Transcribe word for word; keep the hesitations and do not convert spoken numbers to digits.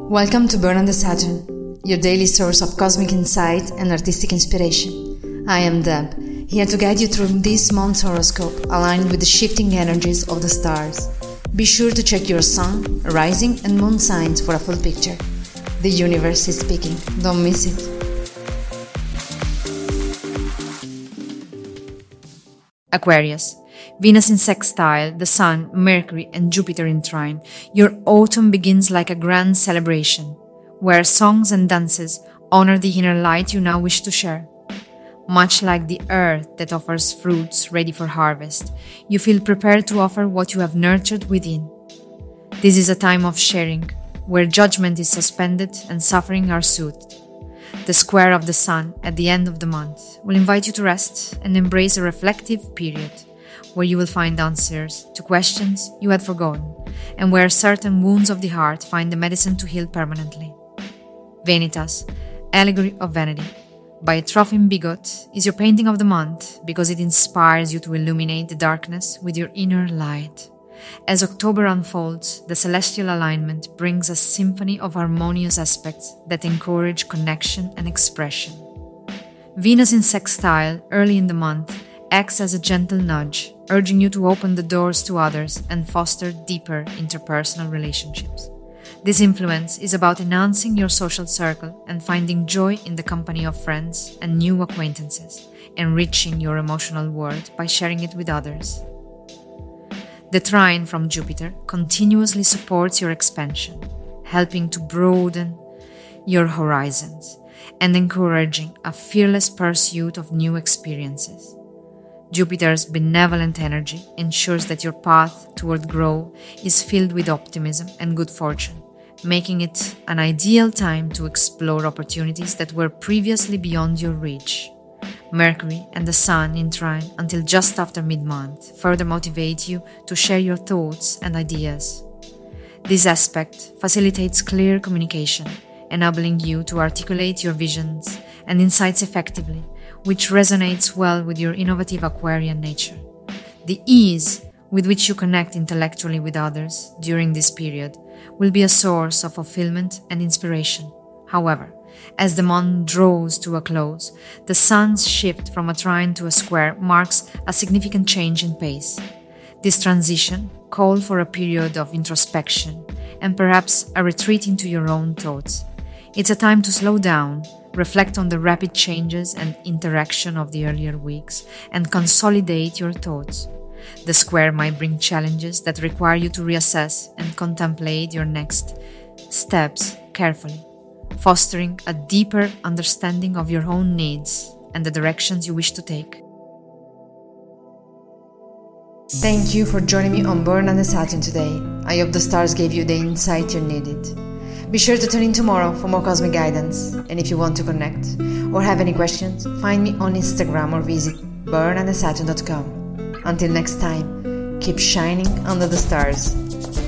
Welcome to Burn on the Saturn, your daily source of cosmic insight and artistic inspiration. I am Deb, here to guide you through this month's horoscope aligned with the shifting energies of the stars. Be sure to check your sun, rising and moon signs for a full picture. The universe is speaking, don't miss it. Aquarius. Venus in sextile, the Sun, Mercury and Jupiter in trine, your autumn begins like a grand celebration, where songs and dances honor the inner light you now wish to share. Much like the earth that offers fruits ready for harvest, you feel prepared to offer what you have nurtured within. This is a time of sharing, where judgment is suspended and suffering are soothed. The square of the Sun at the end of the month will invite you to rest and embrace a reflective period, where you will find answers to questions you had forgotten, and where certain wounds of the heart find the medicine to heal permanently. Vanitas, Allegory of Vanity, by Trofim Bigot, is your painting of the month because it inspires you to illuminate the darkness with your inner light. As October unfolds, the celestial alignment brings a symphony of harmonious aspects that encourage connection and expression. Venus in sextile, early in the month, acts as a gentle nudge, urging you to open the doors to others and foster deeper interpersonal relationships. This influence is about enhancing your social circle and finding joy in the company of friends and new acquaintances, enriching your emotional world by sharing it with others. The trine from Jupiter continuously supports your expansion, helping to broaden your horizons and encouraging a fearless pursuit of new experiences. Jupiter's benevolent energy ensures that your path toward growth is filled with optimism and good fortune, making it an ideal time to explore opportunities that were previously beyond your reach. Mercury and the Sun in trine until just after mid-month further motivate you to share your thoughts and ideas. This aspect facilitates clear communication, enabling you to articulate your visions and insights effectively, which resonates well with your innovative Aquarian nature. The ease with which you connect intellectually with others during this period will be a source of fulfillment and inspiration. However, as the month draws to a close, the Sun's shift from a trine to a square marks a significant change in pace. This transition calls for a period of introspection and perhaps a retreat into your own thoughts. It's a time to slow down, reflect on the rapid changes and interaction of the earlier weeks, and consolidate your thoughts. The square might bring challenges that require you to reassess and contemplate your next steps carefully, fostering a deeper understanding of your own needs and the directions you wish to take. Thank you for joining me on Burn on the Saturn today. I hope the stars gave you the insight you needed. Be sure to tune in tomorrow for more cosmic guidance. And if you want to connect or have any questions, find me on Instagram or visit burn on the saturn dot com. Until next time, keep shining under the stars.